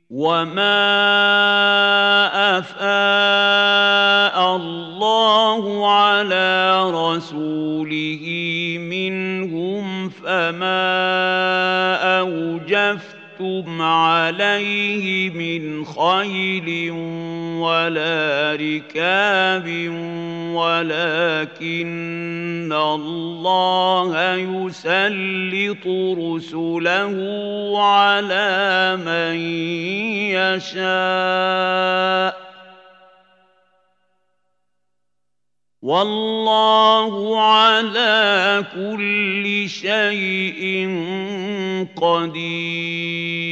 وما أفاء الله على رسوله منهم فما أوجفتم عليه من خيل ولا ركاب ولكن الله يسلط رسله على من يشاء والله على كل شيء قدير.